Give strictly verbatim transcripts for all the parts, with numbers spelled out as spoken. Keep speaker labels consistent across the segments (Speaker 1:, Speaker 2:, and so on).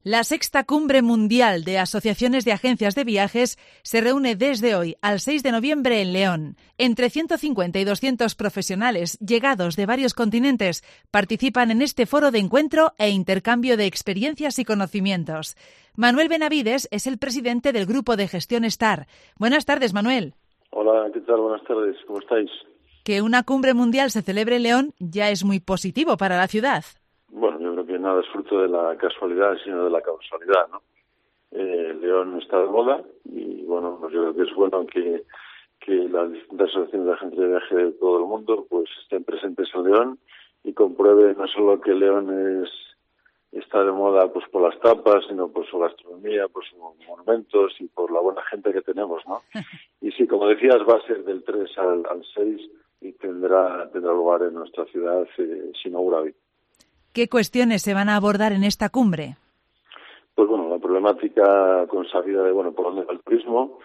Speaker 1: La sexta Cumbre Mundial de Asociaciones de Agencias de Viajes se reúne desde hoy al seis de noviembre en León. Entre ciento cincuenta y doscientos profesionales llegados de varios continentes participan en este foro de encuentro e intercambio de experiencias y conocimientos. Manuel Benavides es el presidente del Grupo de Gestión STAR. Buenas tardes, Manuel.
Speaker 2: Hola, ¿qué tal? Buenas tardes. ¿Cómo estáis?
Speaker 1: Que una cumbre mundial se celebre en León ya es muy positivo para la ciudad.
Speaker 2: Bueno, yo creo que nada es fruto de la casualidad, sino de la causalidad, ¿no? Eh, León está de moda y, bueno, pues yo creo que es bueno que, que las distintas asociaciones de agentes de viaje de todo el mundo pues estén presentes en León y comprueben no solo que León es está de moda pues por las tapas, sino por su gastronomía, por sus monumentos y por la buena gente que tenemos, ¿no? Y sí, como decías, va a ser del tres al, al seis y tendrá, tendrá lugar en nuestra ciudad, eh, se inaugura hoy.
Speaker 1: ¿Qué cuestiones se van a abordar en esta cumbre?
Speaker 2: Pues bueno, la problemática consabida de, bueno, por dónde va el turismo,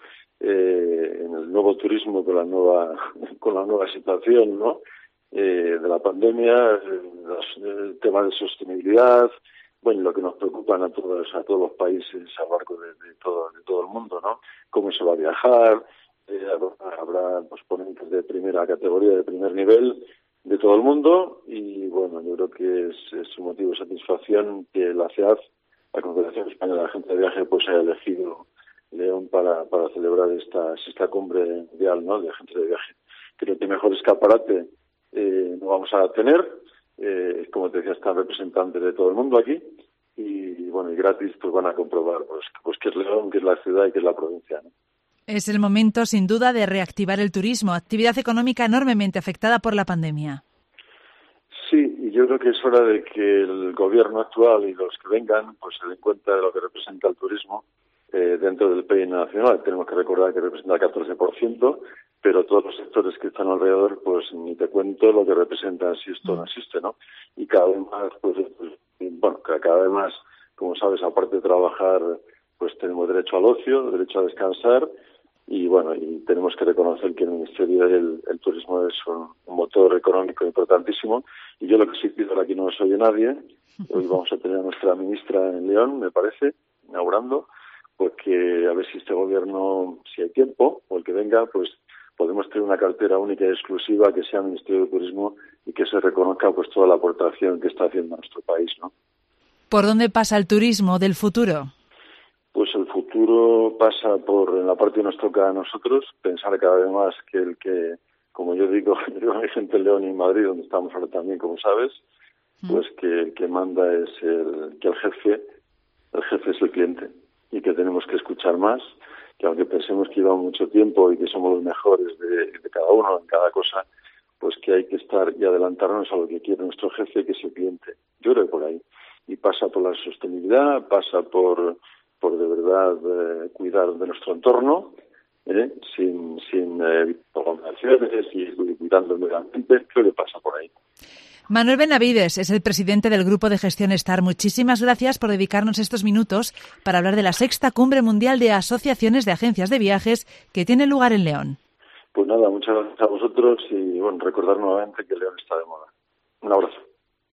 Speaker 2: eh, en el nuevo turismo con la nueva, con la nueva situación, ¿no? Eh, de la pandemia, eh, los, el tema de sostenibilidad, bueno, lo que nos preocupan a todos, a todos los países a lo largo de, de todo, de todo el mundo, ¿no? Cómo se va a viajar, eh, habrá, habrá pues, ponentes de primera categoría, de primer nivel, de todo el mundo, y bueno, yo creo que es, es un motivo de satisfacción que la C E A F, la Confederación Española de Agentes de Viaje, pues haya elegido León para, para celebrar esta sexta cumbre mundial, ¿no?, de agentes de viaje. Creo que mejor escaparate eh, no vamos a tener, eh, como te decía, están representantes de todo el mundo aquí, y, y bueno, y gratis pues van a comprobar pues, pues qué es León, qué es la ciudad y qué es la provincia, ¿no?
Speaker 1: Es el momento, sin duda, de reactivar el turismo, actividad económica enormemente afectada por la pandemia.
Speaker 2: Sí, y yo creo que es hora de que el gobierno actual y los que vengan pues se den cuenta de lo que representa el turismo eh, dentro del P I B nacional. Tenemos que recordar que representa el catorce por ciento, pero todos los sectores que están alrededor, pues ni te cuento lo que representan si esto no existe, ¿no? Y cada vez más, pues, pues bueno, cada vez más, como sabes, aparte de trabajar, pues tenemos derecho al ocio, derecho a descansar. Y bueno, y tenemos que reconocer que el Ministerio del el Turismo es un, un motor económico importantísimo. Y yo lo que sí pido, ahora aquí no se oye nadie, hoy vamos a tener a nuestra ministra en León, me parece, inaugurando, porque a ver si este gobierno, si hay tiempo, o el que venga, pues podemos tener una cartera única y exclusiva que sea el Ministerio de Turismo y que se reconozca pues toda la aportación que está haciendo a nuestro país, ¿no?
Speaker 1: ¿Por dónde pasa el turismo del futuro?
Speaker 2: Pues el futuro pasa por, en la parte que nos toca a nosotros, pensar cada vez más que el que, como yo digo, yo hay gente en León y en Madrid, donde estamos ahora también, como sabes, pues que el que manda es el, que el jefe, el jefe es el cliente, y que tenemos que escuchar más, que aunque pensemos que llevamos mucho tiempo y que somos los mejores de, de cada uno, en cada cosa, pues que hay que estar y adelantarnos a lo que quiere nuestro jefe, que es el cliente. Yo creo que por ahí. Y pasa por la sostenibilidad, pasa por... por de verdad eh, cuidar de nuestro entorno, ¿eh? sin sin eh, aglomeraciones y cuidando el medio ambiente, creo que pasa por ahí.
Speaker 1: Manuel Benavides es el presidente del Grupo de Gestión STAR. Muchísimas gracias por dedicarnos estos minutos para hablar de la sexta Cumbre Mundial de Asociaciones de Agencias de Viajes que tiene lugar en León.
Speaker 2: Pues nada, muchas gracias a vosotros y bueno, recordar nuevamente que León está de moda. Un abrazo.